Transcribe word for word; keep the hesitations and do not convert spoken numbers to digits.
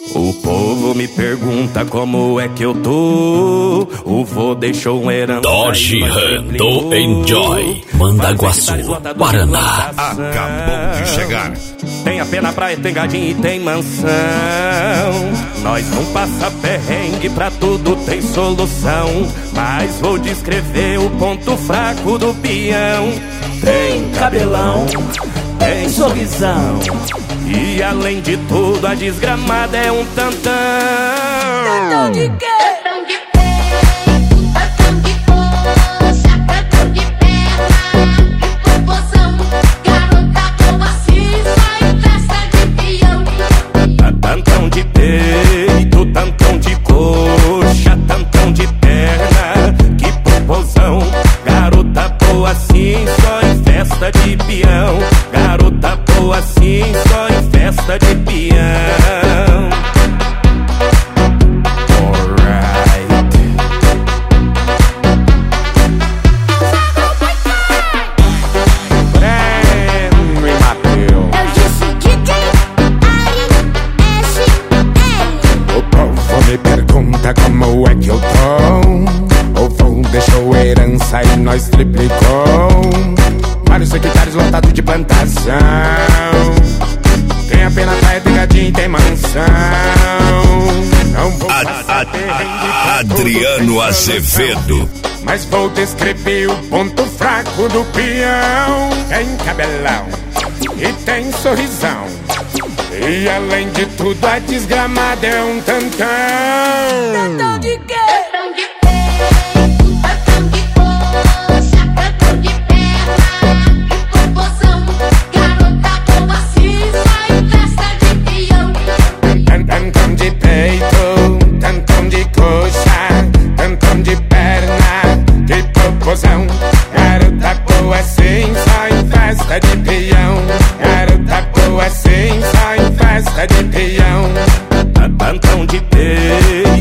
O povo me pergunta como é que eu tô. O vô deixou um herança. Dodge Ram do Enjoy, Mandaguaçu, Paraná. Acabou de chegar. Tem a pena, praia, tem gadinho e tem mansão. Nós não passa perrengue, pra tudo tem solução. Mas vou descrever o ponto fraco do peão. Tem cabelão, tem sorrisão, e além de tudo a desgramada é um tantão. tantão de quê? Tantão de peito, tantão de coxa, tantão de perna, que proporção. Garota boa assim, só em festa de peão. Tantão de peito, tantão de coxa, tantão de perna, que proporção. Garota boa assim, só em festa de peão. Garota boa assim, só em festa de peão. Alright. Breno e Mateus. Eu disse D J Ari S L. O povo me pergunta como é que eu tô. O vô deixou herança e nós triplicou. Vários secretários lotados de plantação. Tem a pena, praia, tem gadinho e tem mansão. Não vou passar perrengue pra Adriano tudo, tem Azevedo. solução. Mas vou descrever o ponto fraco do peão. Tem cabelão e tem sorrisão, e além de tudo a desgramada é um tantão. Tantão de quê? Tantão de peito, tantão de coxa, tantão de perna, que proporção. Garota boa assim, só em festa de peão. Tantão de peito, tantão de coxa, tantão de perna, que proporção. Garota boa sim, só em festa de peão. Garota boa sim, só em festa de peão. Tantão de peito,